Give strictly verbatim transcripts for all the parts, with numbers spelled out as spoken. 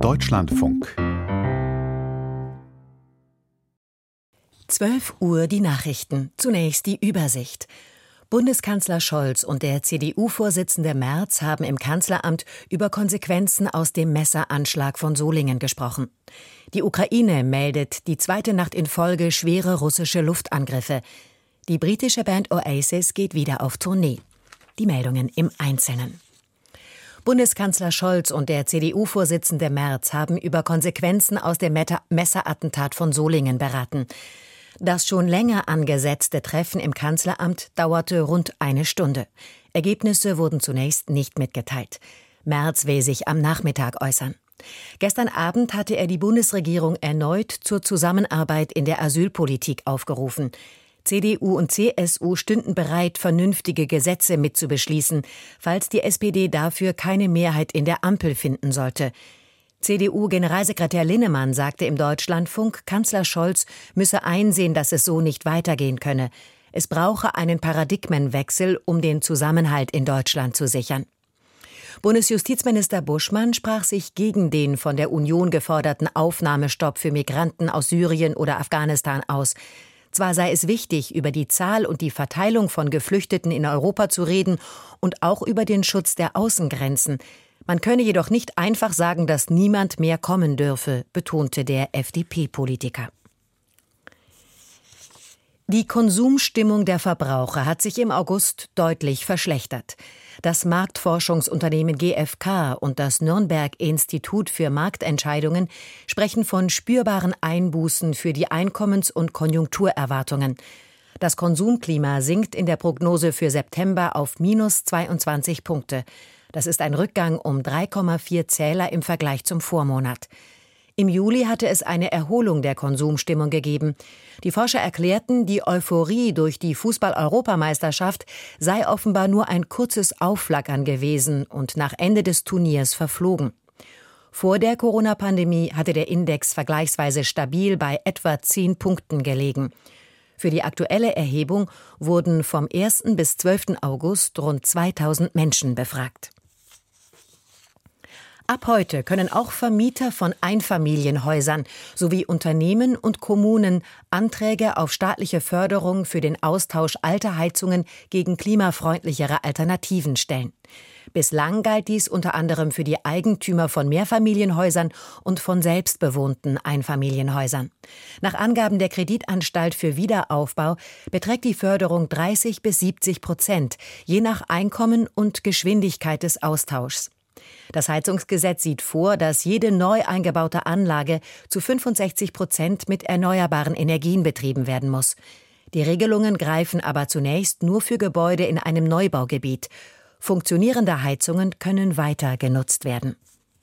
Deutschlandfunk. zwölf Uhr die Nachrichten. Zunächst die Übersicht. Bundeskanzler Scholz und der C D U-Vorsitzende Merz haben im Kanzleramt über Konsequenzen aus dem Messeranschlag von Solingen gesprochen. Die Ukraine meldet die zweite Nacht in Folge schwere russische Luftangriffe. Die britische Band Oasis geht wieder auf Tournee. Die Meldungen im Einzelnen. Bundeskanzler Scholz und der C D U-Vorsitzende Merz haben über Konsequenzen aus dem Messerattentat von Solingen beraten. Das schon länger angesetzte Treffen im Kanzleramt dauerte rund eine Stunde. Ergebnisse wurden zunächst nicht mitgeteilt. Merz will sich am Nachmittag äußern. Gestern Abend hatte er die Bundesregierung erneut zur Zusammenarbeit in der Asylpolitik aufgerufen. C D U und C S U stünden bereit, vernünftige Gesetze mitzubeschließen, falls die S P D dafür keine Mehrheit in der Ampel finden sollte. C D U-Generalsekretär Linnemann sagte im Deutschlandfunk, Kanzler Scholz müsse einsehen, dass es so nicht weitergehen könne. Es brauche einen Paradigmenwechsel, um den Zusammenhalt in Deutschland zu sichern. Bundesjustizminister Buschmann sprach sich gegen den von der Union geforderten Aufnahmestopp für Migranten aus Syrien oder Afghanistan aus. Zwar sei es wichtig, über die Zahl und die Verteilung von Geflüchteten in Europa zu reden und auch über den Schutz der Außengrenzen. Man könne jedoch nicht einfach sagen, dass niemand mehr kommen dürfe, betonte der F D P-Politiker. Die Konsumstimmung der Verbraucher hat sich im August deutlich verschlechtert. Das Marktforschungsunternehmen G F K und das Nürnberg-Institut für Marktentscheidungen sprechen von spürbaren Einbußen für die Einkommens- und Konjunkturerwartungen. Das Konsumklima sinkt in der Prognose für September auf minus zweiundzwanzig Punkte. Das ist ein Rückgang um drei Komma vier Zähler im Vergleich zum Vormonat. Im Juli hatte es eine Erholung der Konsumstimmung gegeben. Die Forscher erklärten, die Euphorie durch die Fußball-Europameisterschaft sei offenbar nur ein kurzes Aufflackern gewesen und nach Ende des Turniers verflogen. Vor der Corona-Pandemie hatte der Index vergleichsweise stabil bei etwa zehn Punkten gelegen. Für die aktuelle Erhebung wurden vom ersten bis zwölften August rund zweitausend Menschen befragt. Ab heute können auch Vermieter von Einfamilienhäusern sowie Unternehmen und Kommunen Anträge auf staatliche Förderung für den Austausch alter Heizungen gegen klimafreundlichere Alternativen stellen. Bislang galt dies unter anderem für die Eigentümer von Mehrfamilienhäusern und von selbstbewohnten Einfamilienhäusern. Nach Angaben der Kreditanstalt für Wiederaufbau beträgt die Förderung dreißig bis siebzig Prozent, je nach Einkommen und Geschwindigkeit des Austauschs. Das Heizungsgesetz sieht vor, dass jede neu eingebaute Anlage zu fünfundsechzig Prozent mit erneuerbaren Energien betrieben werden muss. Die Regelungen greifen aber zunächst nur für Gebäude in einem Neubaugebiet. Funktionierende Heizungen können weiter genutzt werden.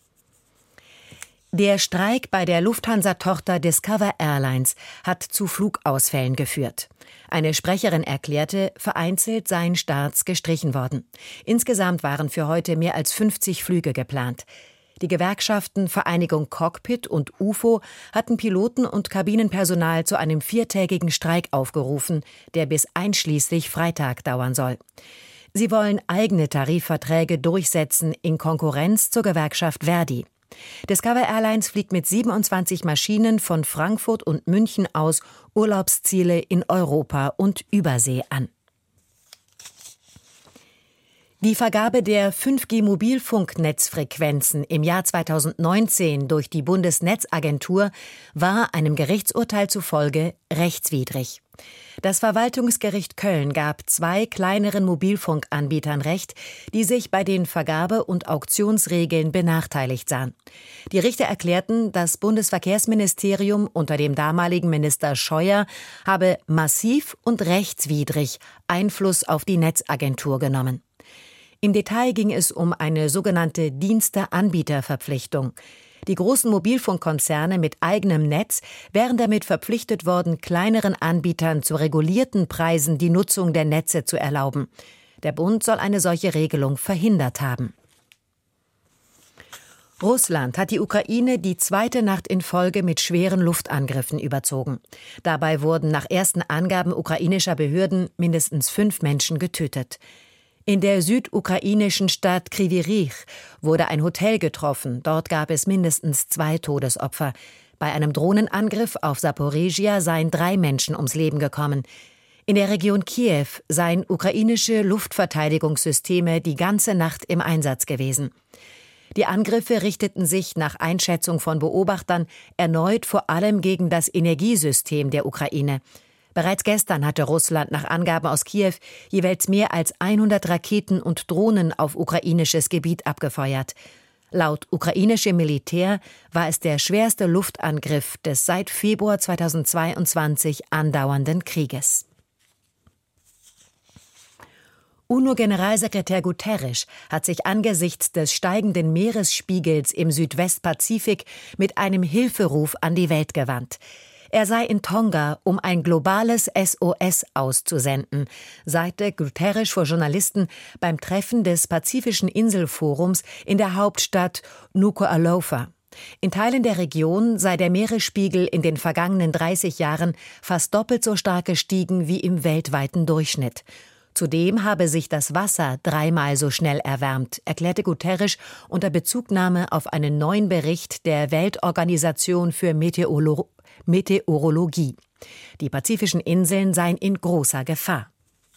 Der Streik bei der Lufthansa-Tochter Discover Airlines hat zu Flugausfällen geführt. Eine Sprecherin erklärte, vereinzelt seien Starts gestrichen worden. Insgesamt waren für heute mehr als fünfzig Flüge geplant. Die Gewerkschaften Vereinigung Cockpit und U F O hatten Piloten und Kabinenpersonal zu einem viertägigen Streik aufgerufen, der bis einschließlich Freitag dauern soll. Sie wollen eigene Tarifverträge durchsetzen in Konkurrenz zur Gewerkschaft Verdi. Discover Airlines fliegt mit siebenundzwanzig Maschinen von Frankfurt und München aus Urlaubsziele in Europa und Übersee an. Die Vergabe der fünf G Mobilfunknetzfrequenzen im Jahr zweitausendneunzehn durch die Bundesnetzagentur war einem Gerichtsurteil zufolge rechtswidrig. Das Verwaltungsgericht Köln gab zwei kleineren Mobilfunkanbietern Recht, die sich bei den Vergabe- und Auktionsregeln benachteiligt sahen. Die Richter erklärten, das Bundesverkehrsministerium unter dem damaligen Minister Scheuer habe massiv und rechtswidrig Einfluss auf die Netzagentur genommen. Im Detail ging es um eine sogenannte Diensteanbieterverpflichtung. Die großen Mobilfunkkonzerne mit eigenem Netz wären damit verpflichtet worden, kleineren Anbietern zu regulierten Preisen die Nutzung der Netze zu erlauben. Der Bund soll eine solche Regelung verhindert haben. Russland hat die Ukraine die zweite Nacht in Folge mit schweren Luftangriffen überzogen. Dabei wurden nach ersten Angaben ukrainischer Behörden mindestens fünf Menschen getötet. In der südukrainischen Stadt Kryvyi Rih wurde ein Hotel getroffen. Dort gab es mindestens zwei Todesopfer. Bei einem Drohnenangriff auf Saporizhia seien drei Menschen ums Leben gekommen. In der Region Kiew seien ukrainische Luftverteidigungssysteme die ganze Nacht im Einsatz gewesen. Die Angriffe richteten sich nach Einschätzung von Beobachtern erneut vor allem gegen das Energiesystem der Ukraine. Bereits gestern hatte Russland nach Angaben aus Kiew jeweils mehr als hundert Raketen und Drohnen auf ukrainisches Gebiet abgefeuert. Laut ukrainischem Militär war es der schwerste Luftangriff des seit Februar zweitausendzweiundzwanzig andauernden Krieges. UNO-Generalsekretär Guterres hat sich angesichts des steigenden Meeresspiegels im Südwestpazifik mit einem Hilferuf an die Welt gewandt. Er sei in Tonga, um ein globales S O S auszusenden, sagte Guterres vor Journalisten beim Treffen des Pazifischen Inselforums in der Hauptstadt Nuku'alofa. In Teilen der Region sei der Meeresspiegel in den vergangenen dreißig Jahren fast doppelt so stark gestiegen wie im weltweiten Durchschnitt. Zudem habe sich das Wasser dreimal so schnell erwärmt, erklärte Guterres unter Bezugnahme auf einen neuen Bericht der Weltorganisation für Meteorolo- Meteorologie. Die pazifischen Inseln seien in großer Gefahr.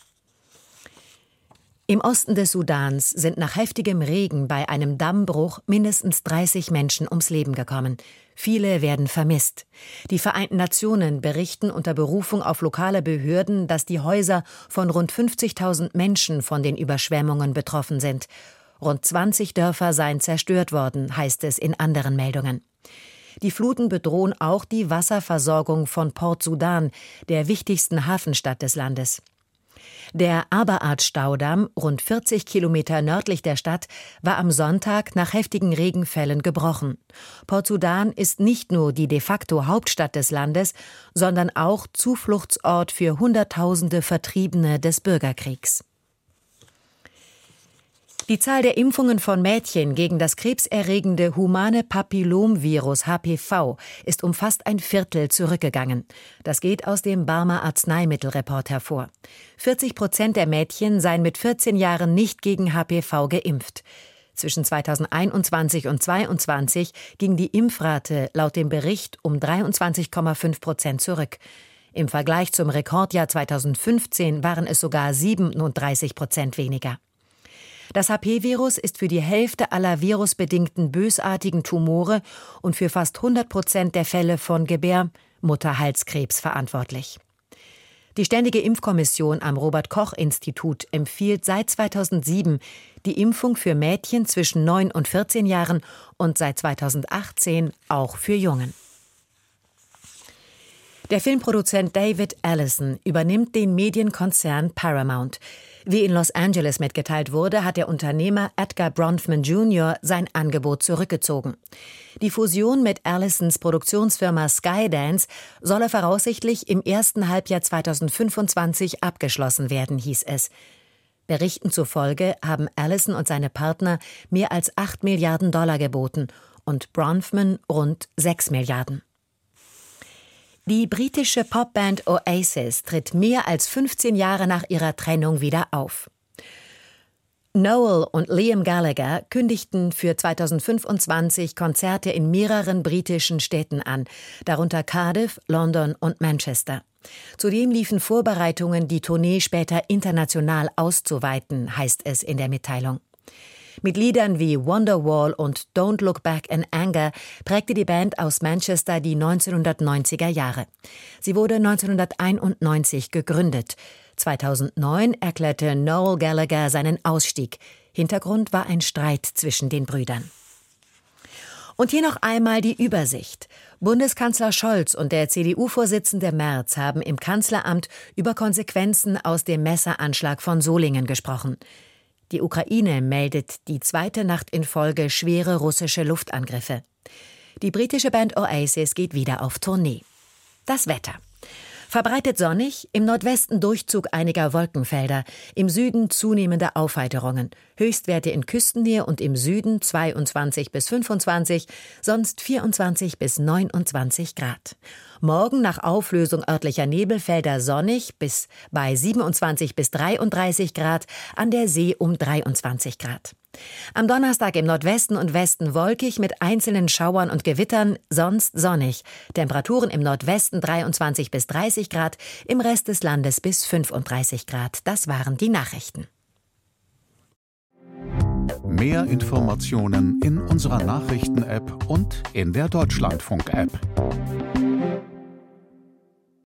Im Osten des Sudans sind nach heftigem Regen bei einem Dammbruch mindestens dreißig Menschen ums Leben gekommen. Viele werden vermisst. Die Vereinten Nationen berichten unter Berufung auf lokale Behörden, dass die Häuser von rund fünfzigtausend Menschen von den Überschwemmungen betroffen sind. Rund zwanzig Dörfer seien zerstört worden, heißt es in anderen Meldungen. Die Fluten bedrohen auch die Wasserversorgung von Port Sudan, der wichtigsten Hafenstadt des Landes. Der Abaat-Staudamm, rund vierzig Kilometer nördlich der Stadt, war am Sonntag nach heftigen Regenfällen gebrochen. Port Sudan ist nicht nur die de facto Hauptstadt des Landes, sondern auch Zufluchtsort für Hunderttausende Vertriebene des Bürgerkriegs. Die Zahl der Impfungen von Mädchen gegen das krebserregende humane Papillomvirus H P V ist um fast ein Viertel zurückgegangen. Das geht aus dem Barmer Arzneimittelreport hervor. vierzig Prozent der Mädchen seien mit vierzehn Jahren nicht gegen H P V geimpft. Zwischen zweitausendeinundzwanzig und zweitausendzweiundzwanzig ging die Impfrate laut dem Bericht um dreiundzwanzig Komma fünf Prozent zurück. Im Vergleich zum Rekordjahr zweitausendfünfzehn waren es sogar siebenunddreißig Prozent weniger. Das H P-Virus ist für die Hälfte aller virusbedingten bösartigen Tumore und für fast hundert Prozent der Fälle von Gebärmutterhalskrebs verantwortlich. Die Ständige Impfkommission am Robert-Koch-Institut empfiehlt seit zweitausendsieben die Impfung für Mädchen zwischen neun und vierzehn Jahren und seit zweitausendachtzehn auch für Jungen. Der Filmproduzent David Ellison übernimmt den Medienkonzern Paramount. Wie in Los Angeles mitgeteilt wurde, hat der Unternehmer Edgar Bronfman Junior sein Angebot zurückgezogen. Die Fusion mit Ellisons Produktionsfirma Skydance solle voraussichtlich im ersten Halbjahr zweitausendfünfundzwanzig abgeschlossen werden, hieß es. Berichten zufolge haben Ellison und seine Partner mehr als acht Milliarden Dollar geboten und Bronfman rund sechs Milliarden. Die britische Popband Oasis tritt mehr als fünfzehn Jahre nach ihrer Trennung wieder auf. Noel und Liam Gallagher kündigten für zweitausendfünfundzwanzig Konzerte in mehreren britischen Städten an, darunter Cardiff, London und Manchester. Zudem liefen Vorbereitungen, die Tournee später international auszuweiten, heißt es in der Mitteilung. Mit Liedern wie Wonderwall und Don't Look Back in Anger prägte die Band aus Manchester die neunzehnhundertneunziger Jahre. Sie wurde neunzehnhunderteinundneunzig gegründet. zweitausendneun erklärte Noel Gallagher seinen Ausstieg. Hintergrund war ein Streit zwischen den Brüdern. Und hier noch einmal die Übersicht. Bundeskanzler Scholz und der C D U-Vorsitzende Merz haben im Kanzleramt über Konsequenzen aus dem Messeranschlag von Solingen gesprochen. Die Ukraine meldet die zweite Nacht in Folge schwere russische Luftangriffe. Die britische Band Oasis geht wieder auf Tournee. Das Wetter. Verbreitet sonnig, im Nordwesten Durchzug einiger Wolkenfelder, im Süden zunehmende Aufheiterungen. Höchstwerte in Küstennähe und im Süden zweiundzwanzig bis fünfundzwanzig, sonst vierundzwanzig bis neunundzwanzig Grad. Morgen nach Auflösung örtlicher Nebelfelder sonnig bis bei siebenundzwanzig bis dreiunddreißig Grad, an der See um dreiundzwanzig Grad. Am Donnerstag im Nordwesten und Westen wolkig mit einzelnen Schauern und Gewittern, sonst sonnig. Temperaturen im Nordwesten dreiundzwanzig bis dreißig Grad, im Rest des Landes bis fünfunddreißig Grad. Das waren die Nachrichten. Mehr Informationen in unserer Nachrichten-App und in der Deutschlandfunk-App.